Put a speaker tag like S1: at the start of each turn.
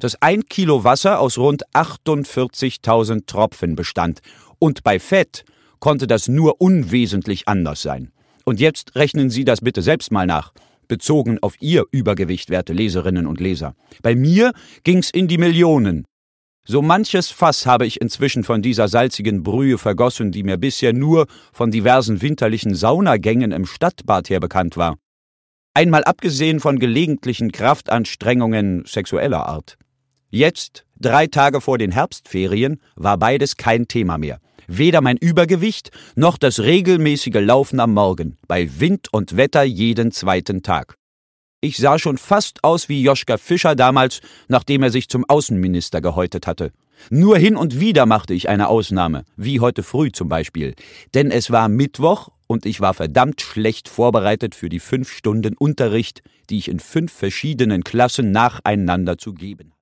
S1: dass 1 Kilo Wasser aus rund 48.000 Tropfen bestand. Und bei Fett konnte das nur unwesentlich anders sein. Und jetzt rechnen Sie das bitte selbst mal nach, bezogen auf Ihr Übergewicht, werte Leserinnen und Leser. Bei mir ging's in die Millionen. So manches Fass habe ich inzwischen von dieser salzigen Brühe vergossen, die mir bisher nur von diversen winterlichen Saunagängen im Stadtbad her bekannt war. Einmal abgesehen von gelegentlichen Kraftanstrengungen sexueller Art. Jetzt, 3 Tage vor den Herbstferien, war beides kein Thema mehr. Weder mein Übergewicht noch das regelmäßige Laufen am Morgen, bei Wind und Wetter jeden 2. Tag. Ich sah schon fast aus wie Joschka Fischer damals, nachdem er sich zum Außenminister gehäutet hatte. Nur hin und wieder machte ich eine Ausnahme, wie heute früh zum Beispiel. Denn es war Mittwoch und ich war verdammt schlecht vorbereitet für die 5 Stunden Unterricht, die ich in 5 verschiedenen Klassen nacheinander zu geben